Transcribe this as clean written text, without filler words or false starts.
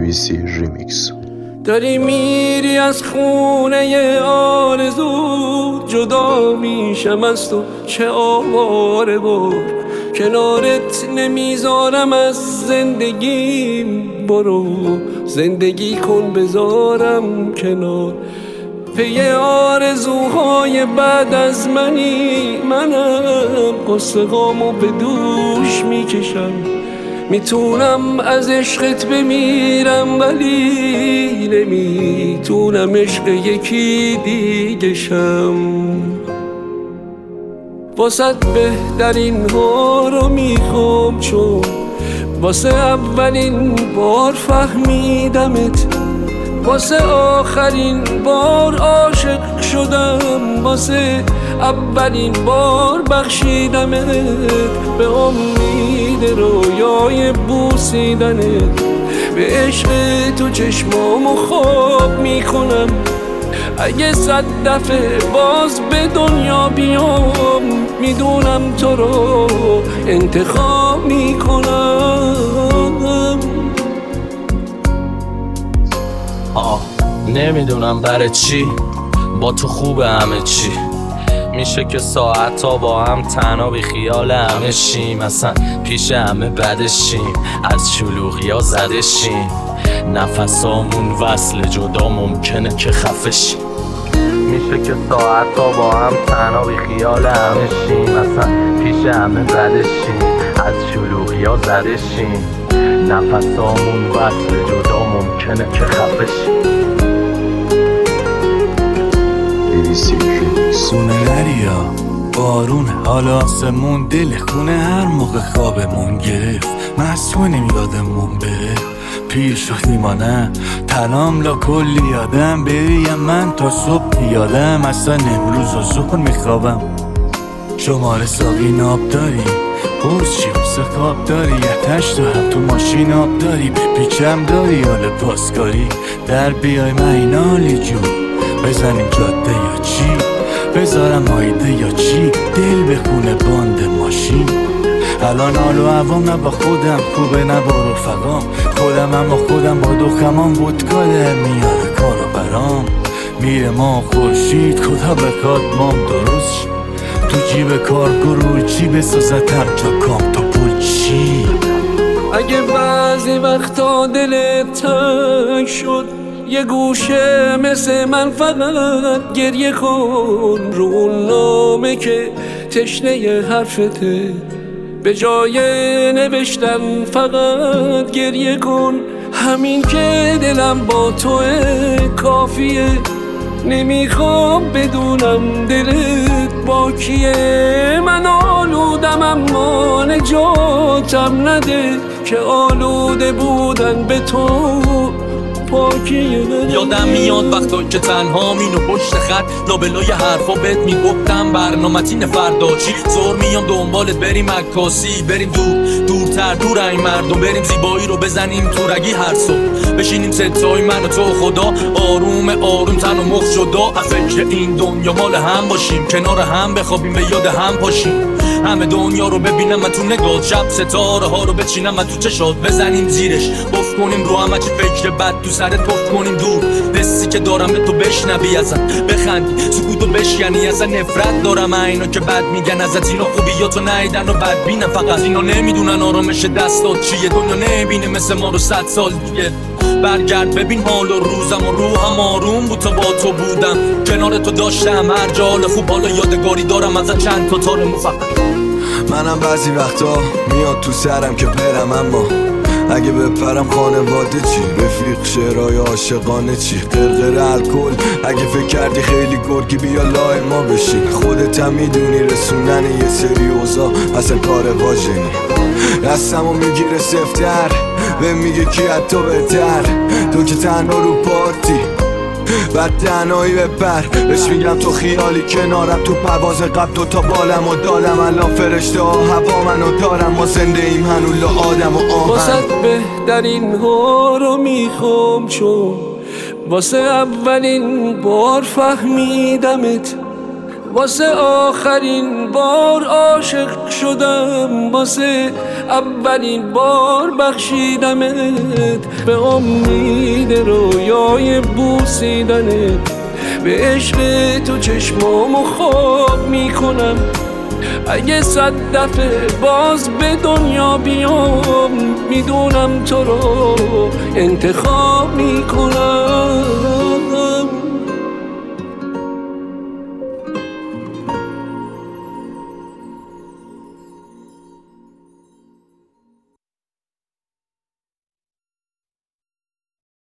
BBC ریمیکس. داری میری از خونه آرزو، جدا میشم از تو چه آواره بار، کنارت نمیذارم از زندگیم، برو زندگی کن بذارم کنار. پی آرزوهای بعد از منم قصه هامو به دوش میکشم، میتونم از عشقت بمیرم ولی نمیتونم عشق یکی دیگه شم. واسه بهترین ها رو میخوام، چون واسه اولین بار فهمیدمت، واسه آخرین بار عاشق شدم، واسه اولین بار بخشیدمت، به امید رویای بوسیدنت، به عشق تو چشمامو خواب میکنم. اگه 100 دفعه باز به دنیا بیام، میدونم تو رو انتخاب میکنم. نمیدونم برای چی با تو خوبه همه چی، میشه که ساعت ها با هم تنها بی خیال همه شیم، اصلا پیش همه بدشیم، از شلوغی ها زدشیم، نفسامون وصل جدا ممکنه که خفشیم. میشه که ساعت ها با هم تنها بی خیال همه شیم، اصلا پیش همه بدشیم، از شلوغی ها زدشیم، نفسامون وصل جدا ممکنه که خفشیم. خونه نریا بارون حالا آسمون، دل خونه هر موقع خوابمون گرفت، مسئولیم یادمون بره، پیر شدیم ما نه تنام لا کلی یادم، بریم من تا صبح یادم، اصلا امروز و ظهر میخوابم. شماره ساقی ناب داری، حوز چی واسه خواب داری، یتش دارم تو ماشین آب داری، بپیچم داری حال پاسکاری، در بیای مینالی جون، بزنیم جاده یا چی، بذارم آیده یا چی، دل بخونه باند ماشین. الان حال و هوام نه با خودم خوبه نه با رفقام، خودم اما خودم با دخمام ودکا در میاره کارو برام، میره ما خورشید خدا بخواد مام درست شد، تو جیب کارگرو چی بسازتم جا کام تا پول چی. اگه بعضی وقتا دلت تنگ شد، یه گوشه مثل من فقط گریه کن، رو اون نامه که تشنه حرفته، به جای نوشتن فقط گریه کن، همین که دلم با توه کافیه، نمیخوام بدونم دلت با کیه. من آلودم اما نجاتم نده، که آلوده بودن به تو پاکیه. یادم میاد وقتا که تنها مینو پشت خط لابلای حرفا بهت میگفتم برنامتین فردا چی، زور میام دنبالت بریم عکاسی، بریم دورتر دور این مردم، بریم زیبایی رو بزنیم تو رگی هر صبح، بشینیم ستای من و تو خدا، آروم تن و مخ جدا، از فکر این دنیا مال هم باشیم، کنار هم بخوابیم به یاد هم پاشیم، همه دنیا رو ببینم من تو نگاه، شب ستاره ها رو بچینم من تو چشات، بزنیم زیرش بف کنیم رو همه چی فکر بد تو سرت بف کنیم دور، دستی که دارم به تو بشنوی ازن، بخندی سکوتو بشکنی ازن، نفرت دارم اینا که بد میگن ازت، اینا خوبیاتو نیدن و بد بینن، فقط اینا نمیدونن آرامش دستات چیه، دنیا نمیبینه مثل ما رو 100 سال دیگه. برگرد ببین حال و روزم و روحم آروم بود تا با تو بودم، کنار تو داشتم هر جا حال خوب، حالا یادگاری دارم ازت چند تا تار مفقط. منم بعضی وقتا میاد تو سرم که برم، اما اگه بپرم خانواده چی، رفیق شعرهای عاشقانه چی، قرقر الکل اگه فکر کردی خیلی گرگی بیا لای ما بشین، خودت هم میدونی رسوندن یه سری اوضاع اصلا کار واژنی، دستمو میگیره سفتر به میگه کی حتی بهتر، تو که تنها رو پارتی بعد تنهایی بپر، بهش میگم تو خیالی کنارم، تو پرواز قبل دوتا بالم و دالم، الان فرشته ها هوا منو دارم، ما زنده ایم هنولا آدم و آهن. واسه بهترین ها رو میخوام، چون واسه اولین بار فهمیدمت، واسه آخرین بار عاشق شدم، واسه اولین بار بخشیدمت، به امید رویای بوسیدنت، به عشق تو چشمامو خواب میکنم. اگه 100 دفعه باز به دنیا بیام، میدونم تو رو انتخاب میکنم.